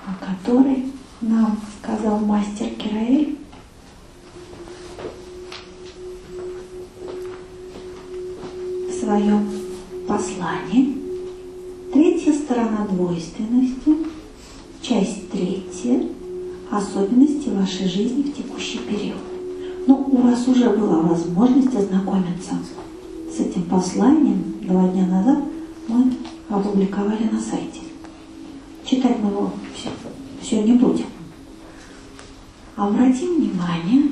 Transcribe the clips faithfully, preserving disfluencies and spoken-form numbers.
о которой нам сказал мастер Кираэль, в своем послании. Третья сторона двойственности, часть третья, особенности вашей жизни в текущий период. Ну, у вас уже была возможность ознакомиться с этим посланием. Два дня назад мы опубликовали на сайте. Читать мы его все, все не будем. Обратим внимание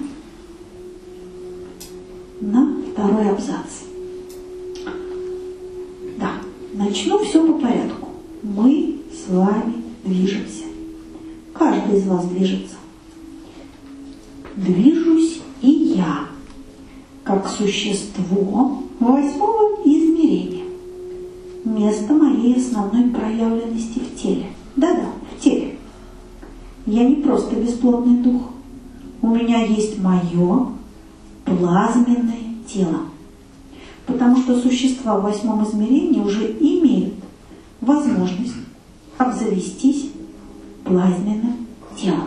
на второй абзац. Да, начну все по порядку. Мы с вами движемся. Каждый из вас движется. Движусь и я, как существо восьмого измерения. Место моей основной проявленности в теле. Да-да, в теле. Я не просто бесплотный дух. У меня есть мое плазменное тело. Потому что существа в восьмом измерении уже имеют возможность обзавестись плазменным телом.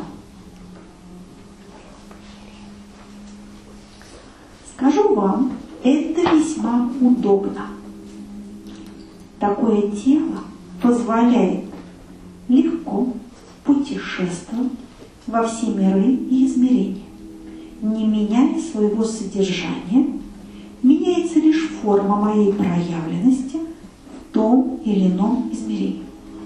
Скажу вам, это весьма удобно. Такое тело позволяет легко путешествовать во все миры и измерения, не меняя своего содержания. Меняется лишь форма моей проявленности в том или ином измерении.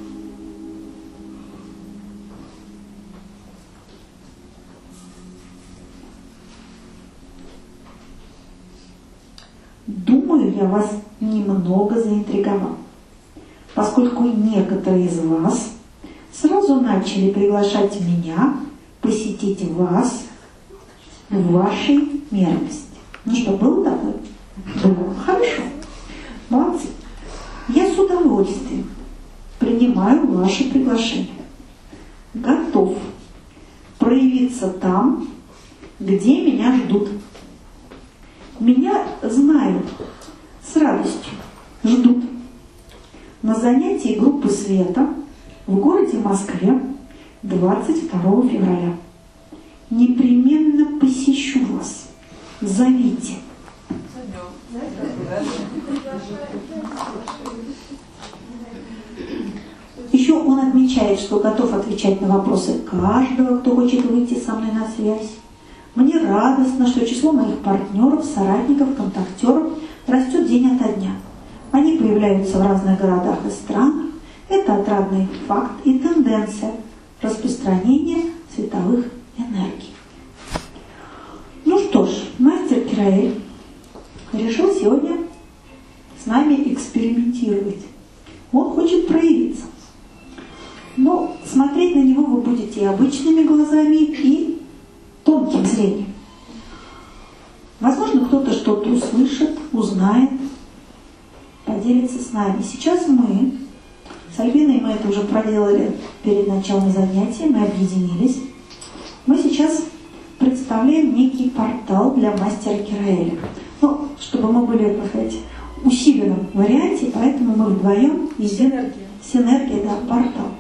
Думаю, я вас немного заинтриговал, поскольку некоторые из вас сразу начали приглашать меня посетить вас в вашей мерности. Ну что, было такое? Было. Хорошо. Молодцы. Я с удовольствием принимаю ваше приглашение. Готов проявиться там, где меня ждут. Меня знают, с радостью ждут на занятии группы света в городе Москве двадцать второго февраля. Непременно посещу вас. Зовите. Еще он отмечает, что готов отвечать на вопросы каждого, кто хочет выйти со мной на связь. Мне радостно, что число моих партнеров, соратников, контактеров растет день ото дня. Они появляются в разных городах и странах. Это отрадный факт и тенденция распространения световых энергий. Ну что ж, мастер Кираэль решил сегодня с нами экспериментировать. Он хочет проявиться. Но смотреть на него вы будете и обычными глазами, и тонким зрением. Возможно, кто-то что-то услышит, узнает, поделится с нами. Сейчас мы с Альбиной, мы это уже проделали перед началом занятия, мы объединились. Мы сейчас представляем некий портал для мастера Кираэля. Ну, чтобы мы были, так сказать, в усиленном варианте, поэтому мы вдвоем синергия. Синергия, да, портал.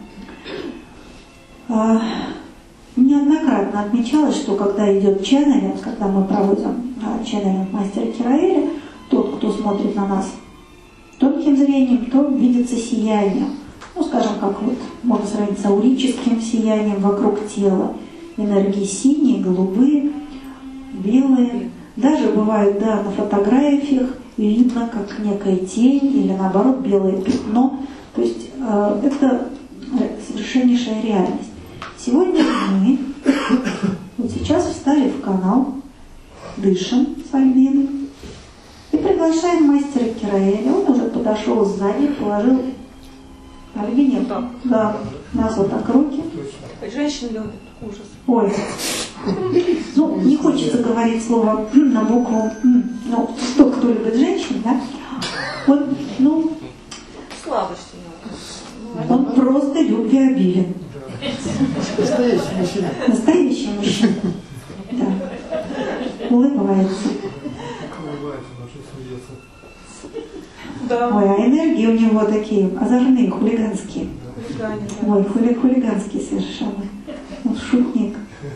А, неоднократно отмечалось, что когда идет ченнелинг, когда мы проводим а, ченнелинг мастера Кираэля, тот, кто смотрит на нас тонким зрением, то видится сияние. Ну, скажем, как вот можно сравнить с аурическим сиянием вокруг тела. Энергии синие, голубые, белые. Даже бывает, да, на фотографиях видно, как некая тень или наоборот белое пятно. То есть э, это совершеннейшая реальность. Сегодня мы вот сейчас встали в канал, дышим с Альбиной и приглашаем мастера Кираэля. Он уже подошел сзади, положил Альбине, да, нас вот так руки. Женщины любят ужас. Ой, ну не хочется говорить слово на букву, ну тот, кто любит женщин, да? Вот, ну. Слабости. Он просто любвеобилен. Настоящий мужчина. Настоящий мужчина. Да. Улыбается. Улыбается, вообще смеется. Да. Ой, а энергии у него такие озорные, хулиганские. хулиганит. Ой, хули хулиганский совершенно. Он шутник.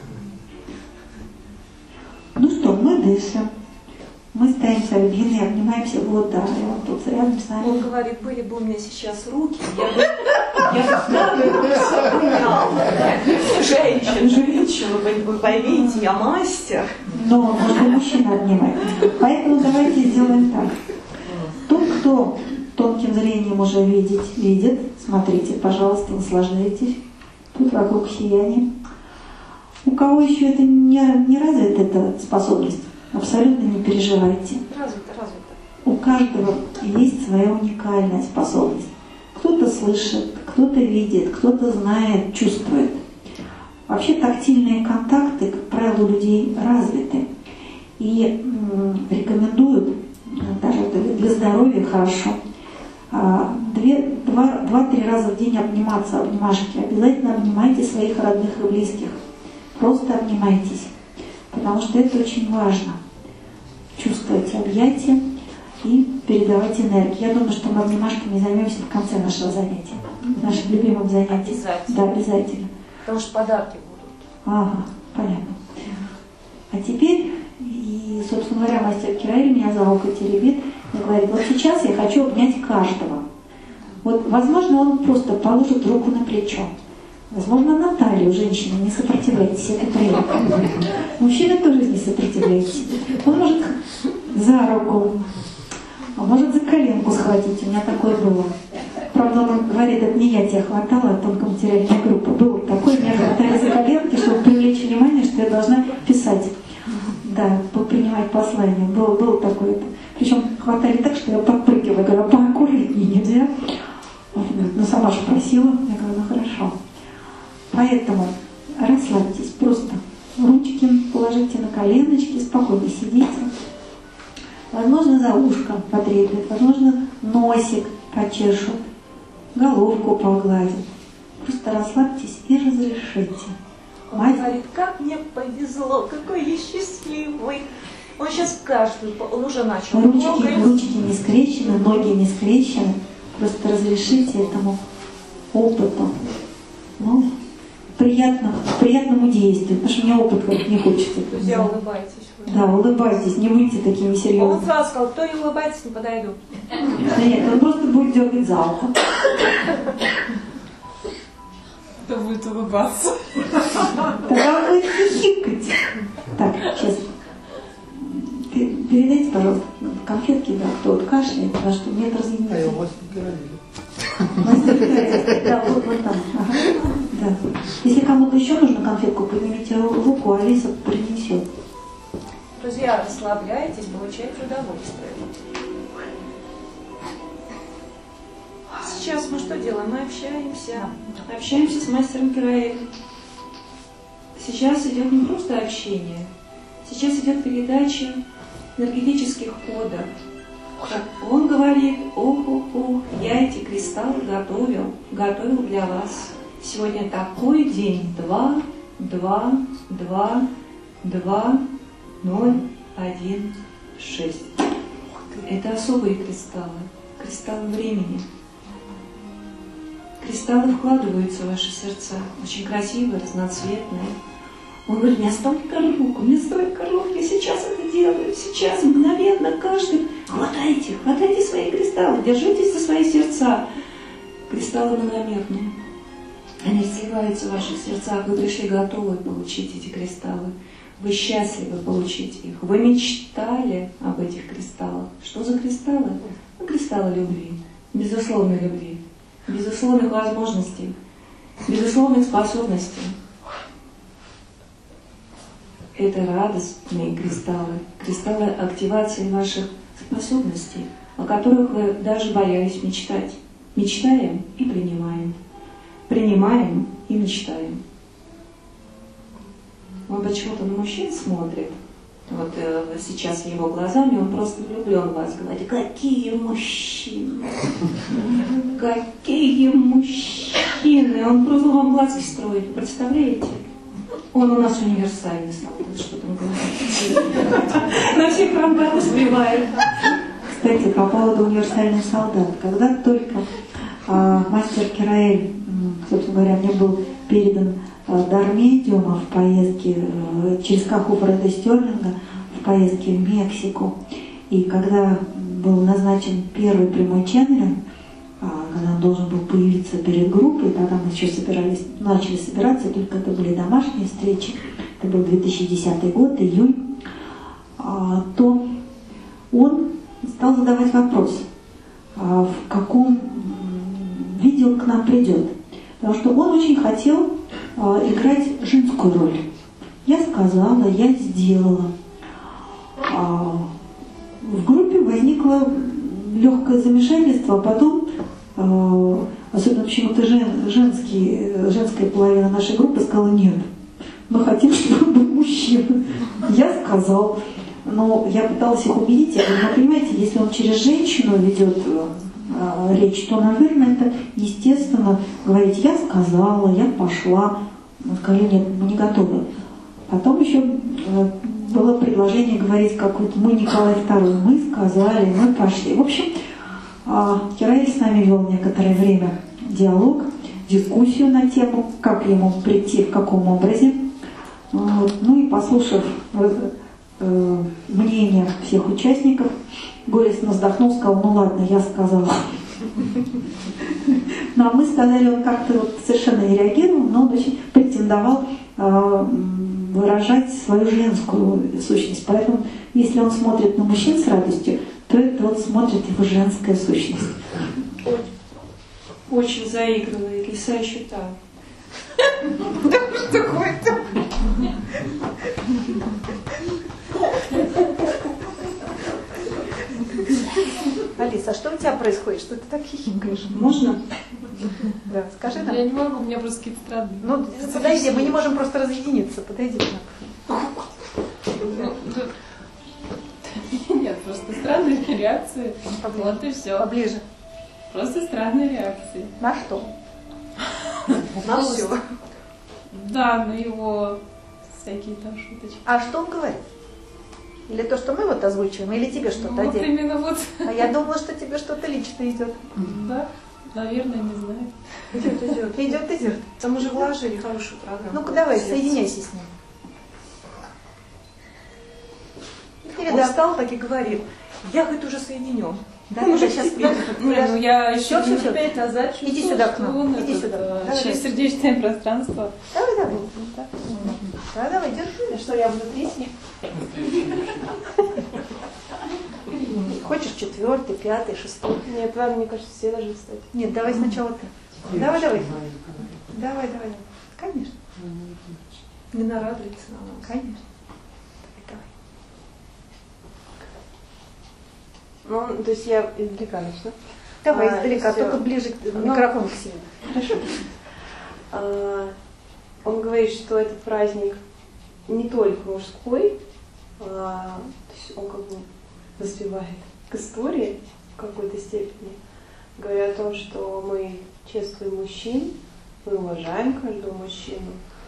Ну что, мы дышим. Мы стоим с Альбиной, обнимаемся, вот, да, и он тут рядом с нами. Он говорит, были бы у меня сейчас руки, я бы, я бы все обнял. Женщин, женщину, вы, вы поймите, я мастер. Но можно мужчина обнимать. Поэтому давайте сделаем так. Тот, кто тонким зрением уже видит, видит, смотрите, пожалуйста, наслаждайтесь. Тут вокруг сияние. У кого еще это не, не развита эта способность, абсолютно не переживайте. Развито, развито. У каждого есть своя уникальная способность. Кто-то слышит, кто-то видит, кто-то знает, чувствует. Вообще тактильные контакты, как правило, у людей развиты. И м, рекомендуют, даже для здоровья хорошо, два-три раза в день обниматься, обнимашки. Обязательно обнимайте своих родных и близких. Просто обнимайтесь. Потому что это очень важно. Чувствовать объятия и передавать энергию. Я думаю, что мы обнимашками займемся в конце нашего занятия. Нашим любимым занятием. Обязательно. Да, обязательно. Потому что подарки будут. Ага, понятно. А теперь, и, собственно говоря, мастер Кираэль меня за руку теребит и говорит, вот сейчас я хочу обнять каждого. Вот, возможно, он просто положит руку на плечо. Возможно, на талию женщины, не сопротивляйтесь, это приятно. Мужчины тоже не сопротивляйтесь. Он может за руку, а может за коленку схватить. У меня такое было. Правда, он говорит, это не я тебя хватала, а тонкоматериальная группа. Было такое, меня хватали за коленки, чтобы привлечь внимание, что я должна писать. Да, принимать послание. Было, было такое. Причем хватали так, что я подпрыгивала. Я говорю, поаккуратнее нельзя. Ну, сама же просила. Я говорю, ну хорошо. Поэтому расслабьтесь, просто ручки положите на коленочки, спокойно сидите. Возможно, за ушком потреплет, возможно, носик почешут, головку погладят. Просто расслабьтесь и разрешите. Он Мать... говорит, как мне повезло, какой я счастливый. Он сейчас каждый, он уже начал. Ручки, ручки не скрещены, ноги не скрещены. Просто разрешите этому опыту. Ну, приятно, приятному действию, потому что мне опыт как не хочется. Друзья, улыбайтесь. Вы. Да, улыбайтесь, не будьте такими Он серьезными. сразу сказал, кто не улыбается, не подойду. Да нет, он просто будет дергать за ухо. Кто будет улыбаться? Тогда он будет хихикать. Так, сейчас. Передайте, пожалуйста, конфетки, да, кто вот кашляет, потому что нет разъединения. А я у вас не говорили. Мастер Кираэль, да, вот, вот там. Ага. Да. Если кому-то еще нужно конфетку, поднимите руку, Алиса принесет. Друзья, расслабляйтесь, получайте удовольствие. Сейчас мы что делаем? Мы общаемся. Общаемся с мастером Кираэль. Сейчас идет не просто общение. Сейчас идет передача энергетических кодов. Он говорит, ох, ох, ох, я эти кристаллы готовил, готовил для вас. Сегодня такой день. Два, два, два, два, ноль, один, шесть. Это особые кристаллы, кристаллы времени. Кристаллы вкладываются в ваши сердца, очень красивые, разноцветные. Он говорит, у меня столько рук, у меня столько рук, я сейчас это делаю, сейчас, мгновенно, каждый. Хватайте, хватайте свои кристаллы, держитесь за свои сердца. Кристаллы многомерные. Они сливаются в ваших сердцах, вы пришли готовы получить эти кристаллы. Вы счастливы получить их. Вы мечтали об этих кристаллах. Что за кристаллы? Ну, кристаллы любви, безусловной любви, безусловных возможностей, безусловных способностей. Это радостные кристаллы, кристаллы активации ваших способностей, о которых вы даже боялись мечтать. Мечтаем и принимаем. Принимаем и мечтаем. Он почему-то на мужчин смотрит. Вот э, сейчас его глазами, он просто влюблен в вас. Говорит, какие мужчины! Какие мужчины! Он просто вам глазки строит, представляете? Он у нас универсальный солдат, что там говорить. На всех фронтах успевает. Кстати, по поводу универсальный солдат. Когда только а, мастер Кираэль говоря, мне был передан э, дар медиума в поездке э, через Каху Фреда Стерлинга в поездке в Мексику. И когда был назначен первый прямой ченнелинг, э, когда он должен был появиться перед группой, тогда мы еще собирались, начали собираться, только это были домашние встречи, это был две тысячи десятый год, июнь, э, то он стал задавать вопрос, э, в каком виде он к нам придет. Потому что он очень хотел э, играть женскую роль. Я сказала, я сделала. А в группе возникло легкое замешательство, а потом, э, особенно почему-то жен, женский, женская половина нашей группы сказала: нет, мы хотим, чтобы он был мужчина. Я сказал, но я пыталась их убедить, я говорю: ну, понимаете, если он через женщину ведет э, речь, то, наверное, это естественно говорить: я сказала, я пошла. Мы сказали: нет, мы не готовы. Потом еще э, было предложение говорить какое-то: мы Николай второй, мы сказали, мы пошли. В общем, э, Кираэль с нами вел некоторое время диалог, дискуссию на тему, как ему прийти, в каком образе. Вот. Ну и послушав э, мнение всех участников, горестно вздохнул, сказал: ну ладно, я сказала. Ну а мы сказали, он как-то вот совершенно не реагировал, но он очень претендовал э, выражать свою женскую сущность. Поэтому, если он смотрит на мужчин с радостью, то это вот смотрит его женская сущность. Очень заигрывает, лиса еще там. Что такое-то? Алиса, а что у тебя происходит? Что ты так хихикаешь? Можно? Да, скажи нам. Я не могу, у меня просто какие-то странные. Ну, подойди, мы не можем просто разъединиться. Подойди к нам. Нет, просто странные реакции. Вот и все. Поближе. Просто странные реакции. На что? На все. Да, на его всякие там шуточки. А что он говорит? Или то, что мы вот озвучиваем, или тебе что-то Ну, вот отдельно? именно вот. А я думала, что тебе что-то лично идет. Да, наверное, не знаю. Идет, идет. Идет, идет. Там уже вложили хорошую программу. Ну-ка давай, соединяйся с ним. Он Передай. встал, так и говорит: я, говорит, уже соединен. Да, да, сейчас. Не, ну я еще Всё, всё, минут всё. пять назад чувствовала, Иди сюда к что нам, он иди этот, сюда. э, Давай, через давай. сердечное пространство. Давай, давай. Так. Да, давай, держи. Что я внутри с ним? Хочешь четвертый, пятый, шестой? Нет, ладно, мне кажется, все должны встать. Нет, давай сначала ты. Давай, давай. Давай, давай. Конечно. Не нарадуется на нас. Конечно. Давай, давай. Ну, то есть я издалека начну. Давай А, издалека, всё. только ближе к Ну, микрофону к себе. Хорошо. А, он говорит, что этот праздник не только мужской, а, то есть он как бы воспевает к истории в какой-то степени, говоря о том, что мы чествуем мужчин, мы уважаем каждого мужчину.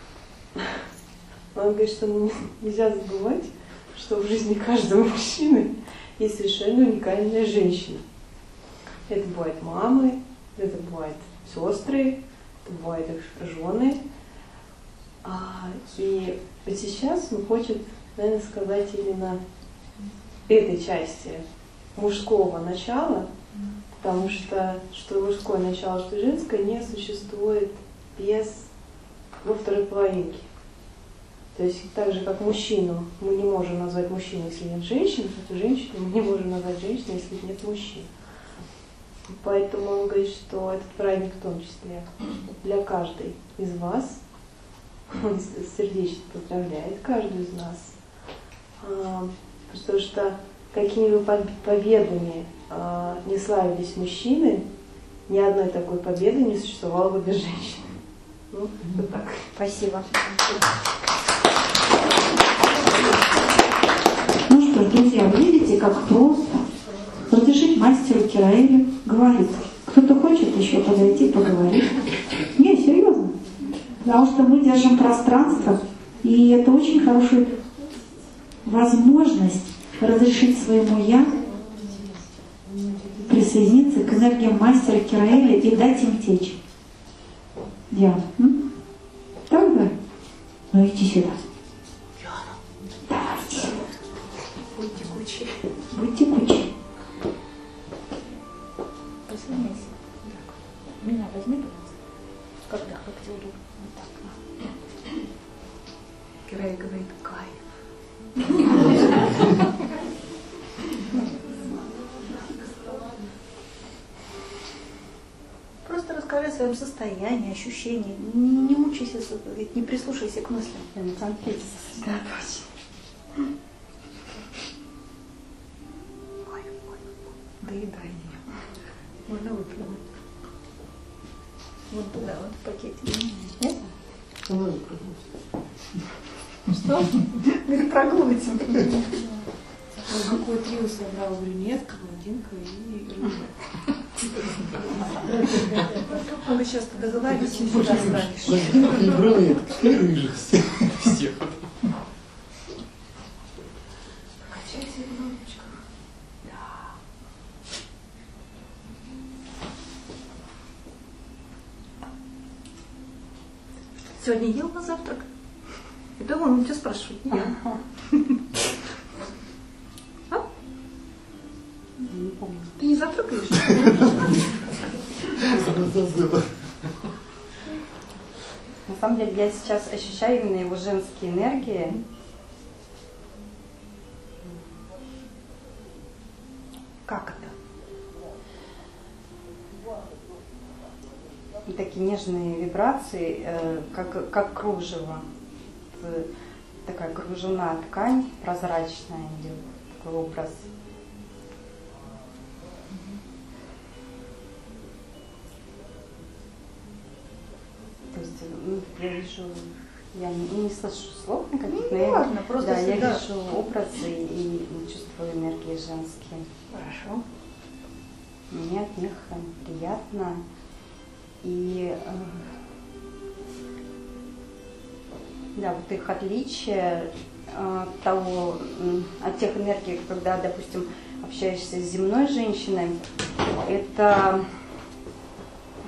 Но он говорит, что ну, нельзя забывать, что в жизни каждого мужчины есть совершенно уникальная женщина. Это бывают мамы, это бывают сестры, это бывают их жены. А, и вот сейчас он хочет, наверное, сказать именно этой части мужского начала, потому что что мужское начало, что женское не существует без во второй половинке. То есть так же, как мужчину мы не можем назвать мужчиной, если нет женщины, эту женщину мы не можем назвать женщиной, если нет мужчин. Поэтому он говорит, что этот праздник в том числе для каждой из вас. Он сердечно поздравляет каждую из нас. Потому что какими бы победами не славились мужчины, ни одной такой победы не существовало бы без женщины. Ну, вот так. Спасибо. Ну что, друзья, вы видите, как просто разрешить мастеру Кираэлю говорить. Кто-то хочет еще подойти, поговорить? Не, серьезно. Потому что мы держим пространство, и это очень хорошая возможность разрешить своему «я» присоединиться к энергиям мастера Кираэля и дать им течь. Диана, м? Так, да? Ну иди сюда. Диана. Да, иди сюда. Будь текучий. Будь текучий. Присоединяйся. Так. Меня возьми, пожалуйста. Когда? Как тебе удобно? Вот так. Кирай говорит, кайф. Просто расскажи о своем состоянии, ощущении. Не, не мучайся, не прислушайся к мыслям. Я на конфете сосредоточена. Доедай ее. Можно выплюнуть. Вот туда, вот в пакете. Нет? Что? Говорит, проглотим. Какой трио собрал? Брюнетка, блондинка и рыжая. Он сейчас туда договорится, и сюда станешь. И брюнетка, и рыжих. Всех. Покачайся в ножичках. Да. Сегодня ел на завтрак? Это он, он тебя спрашивает. Не ел. А? Не помню. Ты не завтракаешь? На самом деле я сейчас ощущаю именно его женские энергии. Как это? И такие нежные вибрации, э, как, как кружево. Э, Такая кружевная ткань, прозрачная идет, такой образ. То есть, ну, я вижу, я не, не слышу слов никаких, но Ну, я, ладно, просто да, я всегда- вижу образы и чувствую энергии женские. Хорошо. Мне от них э, приятно. И э, да, вот их отличие э, от того, м, от тех энергий, когда, допустим, общаешься с земной женщиной, это, э,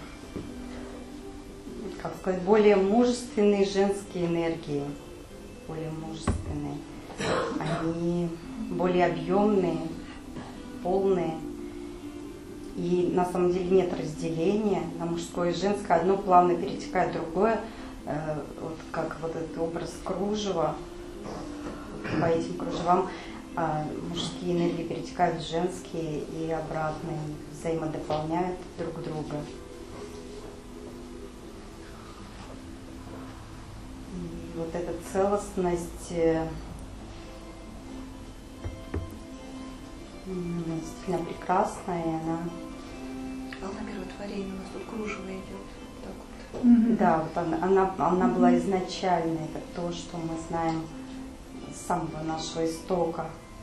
как сказать, более мужественные женские энергии, более мужественные. Они более объемные, полные. И на самом деле нет разделения на мужское и женское. Одно плавно перетекает в другое. Э, вот как вот этот образ кружева. По этим кружевам э, мужские энергии перетекают в женские и обратно, и взаимодополняют друг друга. И вот эта целостность э, она действительно прекрасная, и она... Волна миротворения, у нас тут кружево идет. Так вот. Да, вот она, она, она была изначальной, это то, что мы знаем с самого нашего истока.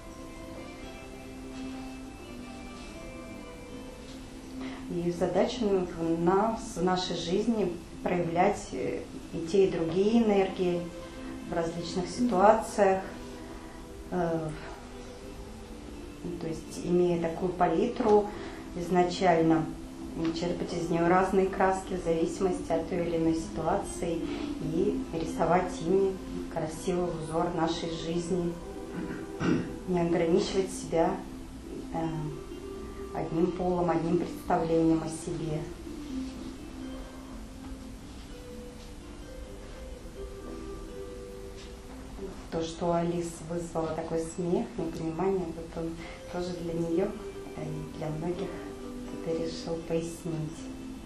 И задача в нас, в нашей жизни проявлять и те, и другие энергии в различных ситуациях. Э, то есть, имея такую палитру изначально, черпать из нее разные краски в зависимости от той или иной ситуации и рисовать ими красивый узор нашей жизни. Не ограничивать себя э, одним полом, одним представлением о себе. То, что Алис вызвала такой смех, непонимание, вот он тоже для нее и для многих кто-то решил пояснить.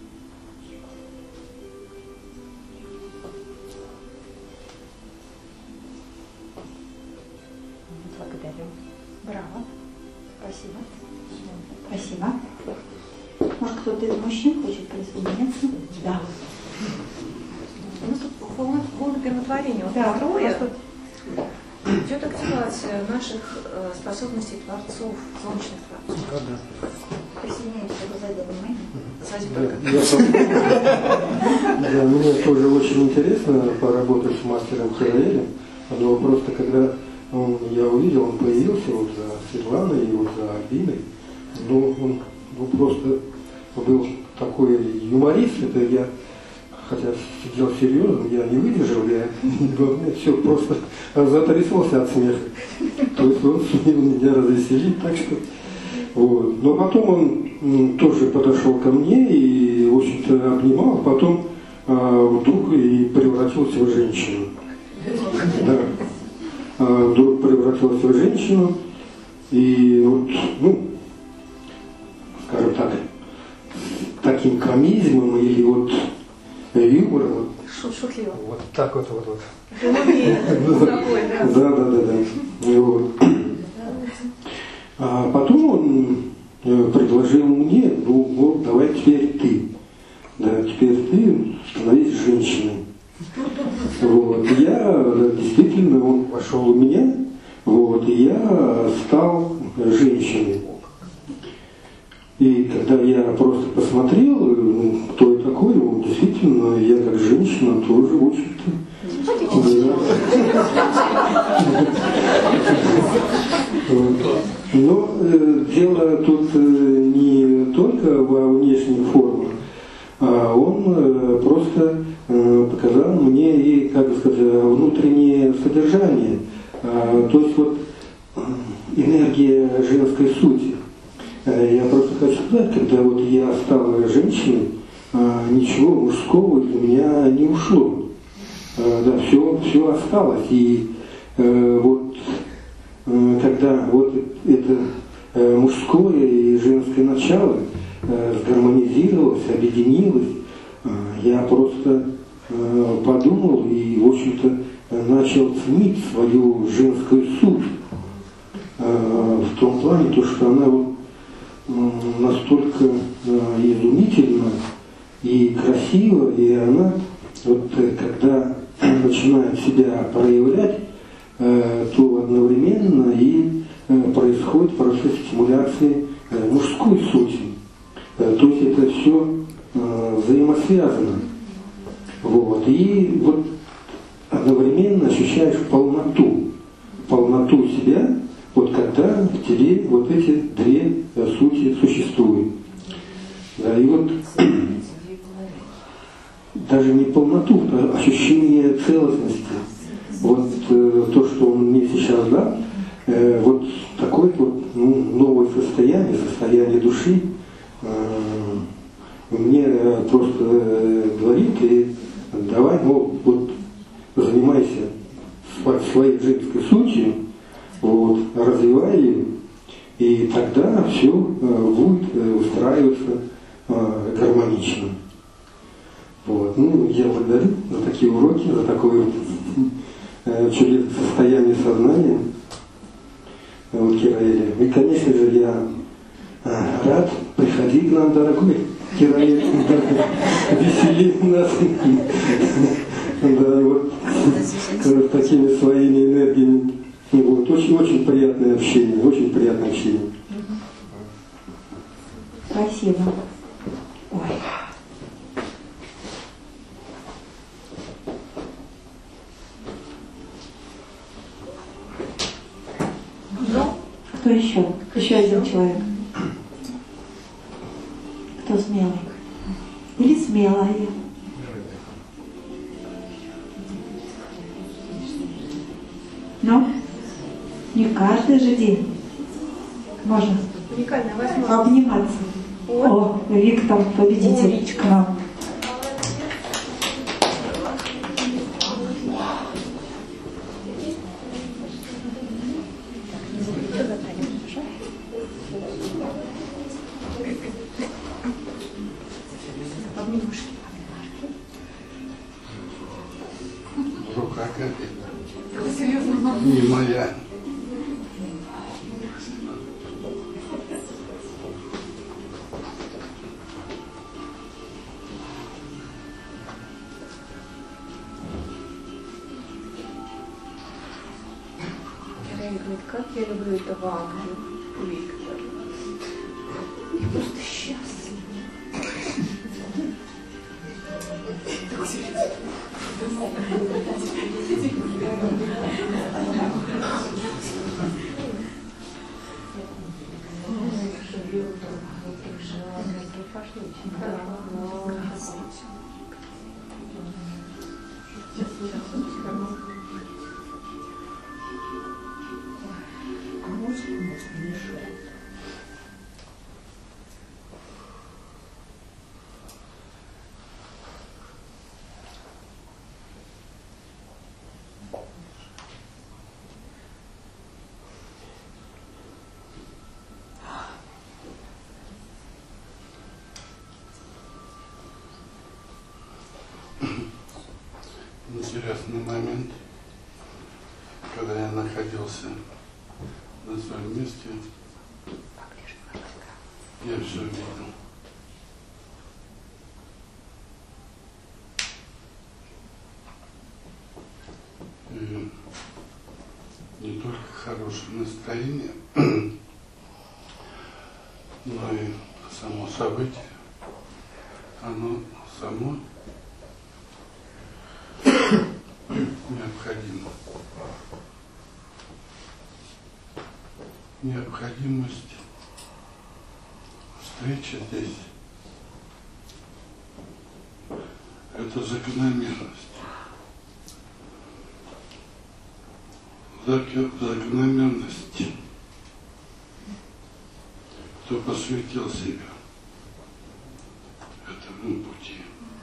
Благодарю. Браво. Спасибо. Спасибо. Может, кто-то из мужчин хочет присоединиться? Да. У нас тут волна, волна первотворения. Вот Да, второе, у нас тут- идет активация наших э, способностей творцов, солнечных творцов. Присоединяемся к задуманию. Сзади Да, только. я, да, мне тоже очень интересно поработать с мастером Кираэлем. Но просто когда он, я увидел, он появился вот за Светланой и вот за Альбиной, ну он ну, просто был такой юморист, это я хотя сидел серьезно, я не выдержал, я все просто затрясался от смеха. То есть он сумел меня развеселить, так что... Вот. Но потом он тоже подошел ко мне и, в общем-то, обнимал, потом а, вдруг и превратился в женщину. Да. А, вдруг превратился в женщину, и вот, ну, скажем так, таким комизмом или вот юмором. Шутливо. Вот так вот, вот, вот. Да, да, да, да, да. Вот. А потом он предложил мне, ну вот, давай теперь ты. Да, теперь ты становись женщиной. Вот. Я действительно, он вошел в меня, вот, и я стал женщиной. И когда я просто посмотрел, ну, кто я такой, ну, действительно, я как женщина тоже, в общем-то. Но э, дело тут э, не только во внешней форме, а он э, просто э, показал мне и, как сказать, внутреннее содержание, э, то есть вот э, энергия женской сути. Э, я просто хочу сказать, когда вот я стала женщиной, э, ничего мужского из меня не ушло. Э, да, все, все осталось. И э, вот когда вот это э, мужское и женское начало э, сгармонизировалось, объединилось, э, я просто э, подумал и, в общем-то, начал ценить свою женскую суть э, в том плане, то, что она вот, э, настолько э, изумительна и красива, и она, вот, э, когда начинает себя проявлять, то одновременно и происходит процесс стимуляции мужской сути. То есть это все взаимосвязано. Вот. И вот одновременно ощущаешь полноту, полноту себя, вот когда в тебе вот эти две сути существуют. Да, и вот даже не полноту, а ощущение целостности. Вот э, то, что он мне сейчас дал, э, вот такое вот, ну, новое состояние, состояние души, э, мне просто э, говорит, и давай, ну, вот, занимайся своей женской сутью, вот, развивай ее, и тогда все э, будет э, устраиваться э, гармонично. Вот. Ну, я благодарю за такие уроки, за такое чудесное состояние сознания вот, Кираэля. И, конечно же, я а, рад. Приходи к нам, дорогой Кираэль, весели нас. Да, вот с такими своими энергиями. Вот. Очень-очень приятное общение, очень приятное общение. Спасибо. Ой. Кто еще? Еще один человек. Кто смелый? Или смелая? Ну, не каждый же день можно Уникальная возможность. обниматься. Вот. О, Виктор, победитель к нам. Рука как это? Не моя. Говорит, как я люблю этого ангела, Виктор. Я просто счастлива. интересный момент, когда я находился на своем месте, я все видел. И не только хорошее настроение, но и само событие, оно само необходимо. Необходимость встречи здесь – это закономерность. Закономерность. Кто посвятил себя этому пути.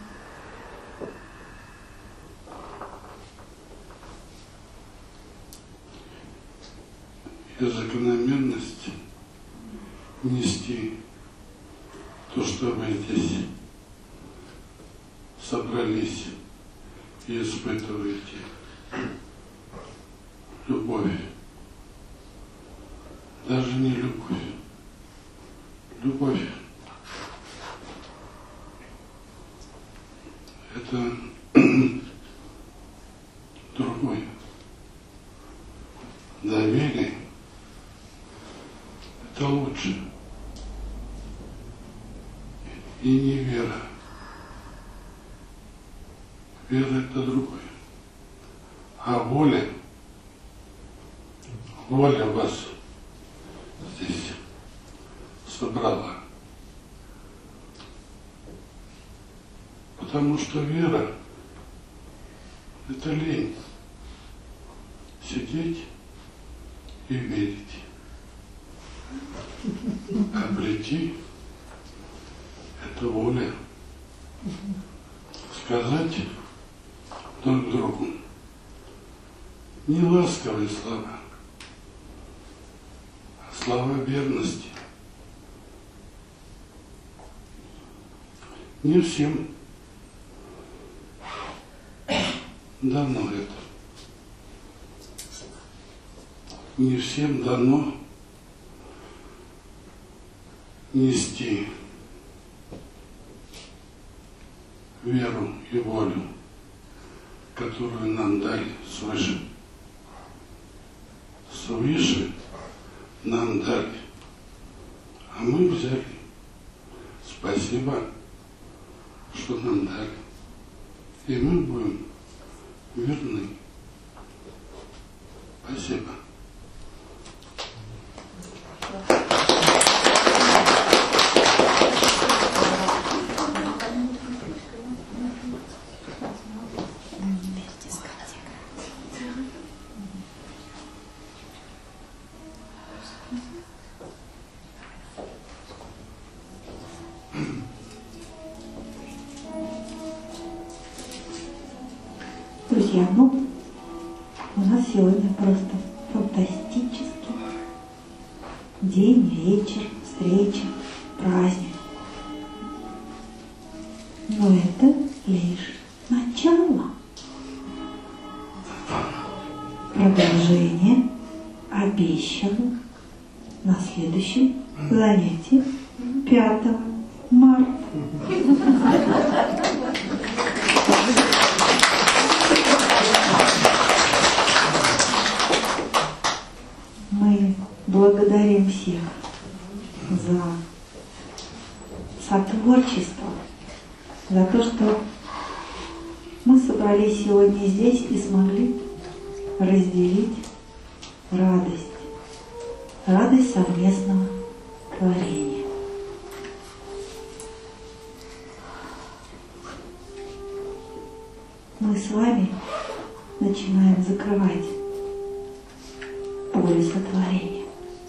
И закономерность нести то, что вы здесь собрались и испытываете. Любовь. Даже не любовь. Любовь. Это другое. Доверие. Это лучше. И не вера. Вера – это другое. А воля, воля вас здесь собрала. Потому что вера – это лень. Сидеть и верить. А прийти – это воля. Сказать друг другу не ласковые слова, а слова верности. Не всем дано это. Не всем дано нести веру и волю, которую нам дали свыше. Свыше нам дали, а мы взяли. Спасибо, что нам дали. И мы будем верны. Спасибо. Друзья, ну, у нас сегодня просто фантастический день, вечер, встреча, праздник. Но это лишь начало. Продолжение обещано на следующем занятии пятого марта. Мы благодарим всех за сотворчество, за то, что мы собрались сегодня здесь и смогли разделить радость, радость совместного творения. Мы с вами начинаем закрывать поле сотворения.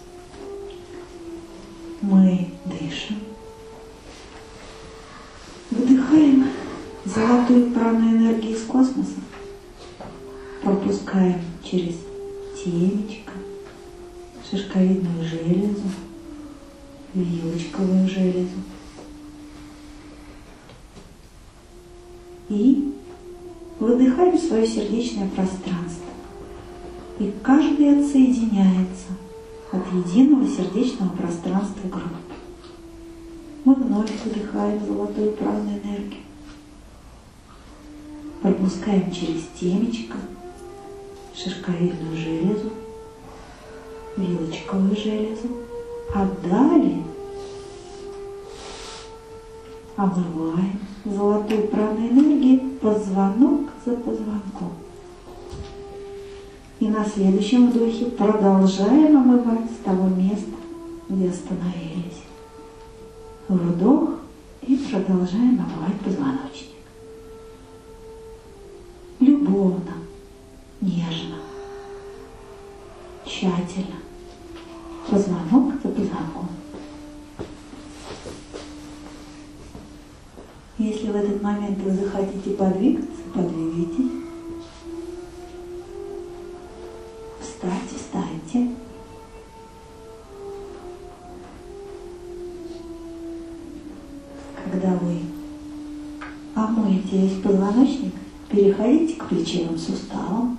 Мы дышим, вдыхаем золотую прану энергии из космоса, пропускаем через темечко, шишковидную железу, вилочковую железу и выдыхаем в свое сердечное пространство. И каждый отсоединяется от единого сердечного пространства группы. Мы вновь выдыхаем золотую праную энергию. Пропускаем через темечко, шишковидную железу, вилочковую железу, а далее омываем золотую праную энергию позвонок за позвонком. И на следующем вдохе продолжаем омывать с того места, где остановились. Вдох и продолжаем омывать позвоночник. Любовно, нежно, тщательно, позвонок за позвонком. Если в этот момент вы захотите подвигаться, подвигайтесь. Встаньте, встаньте. Когда вы омоете весь позвоночник, переходите к плечевым суставам,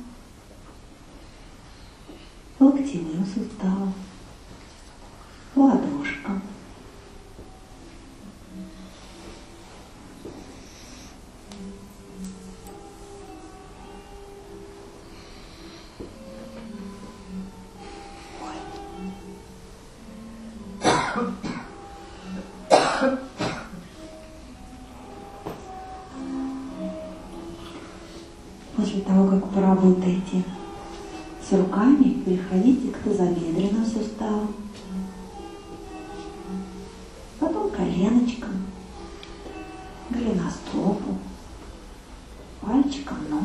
локтевым суставам, ладошкам. После того, как поработаете с руками, переходите к тазобедренным суставам, потом коленочкам, голеностопу, пальчикам ног.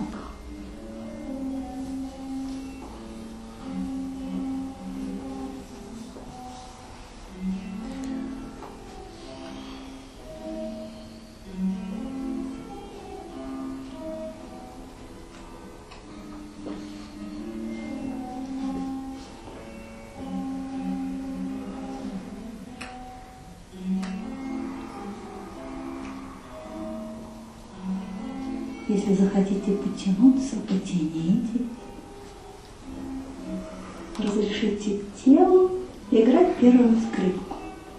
Если захотите потянуться, потянитесь. Разрешите телу играть первую скрипку.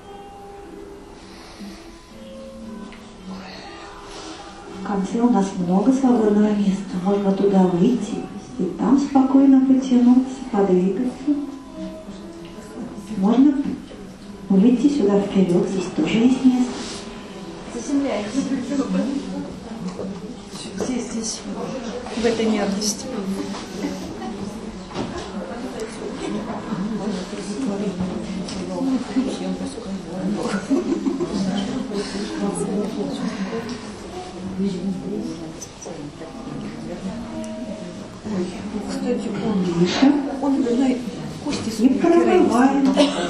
В конце у нас много свободного места. Можно туда выйти и там спокойно потянуться, подвигаться. Можно выйти сюда вперед, здесь тоже есть место. Заземляемся. Здесь, здесь, в этой мерности. Кстати, он выше, он на кости И прорываем.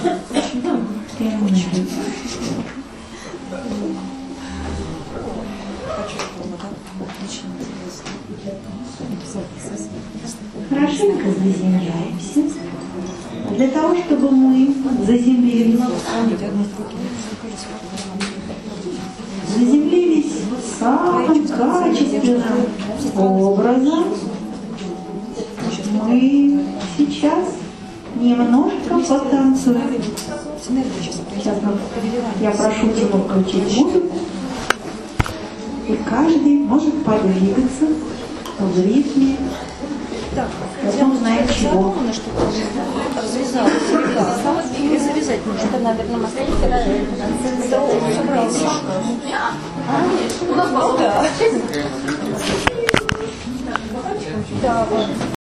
Хорошенько заземляемся. Для того, чтобы мы заземлились, заземлились самым качественным образом, мы сейчас немножко потанцуем. Сейчас я прошу Тиму включить музыку, и каждый может подвигаться в ритме. Так, потом узнаем чего. Развязалась, и завязать нужно. Это, наверное, масло. Да. Да, вот.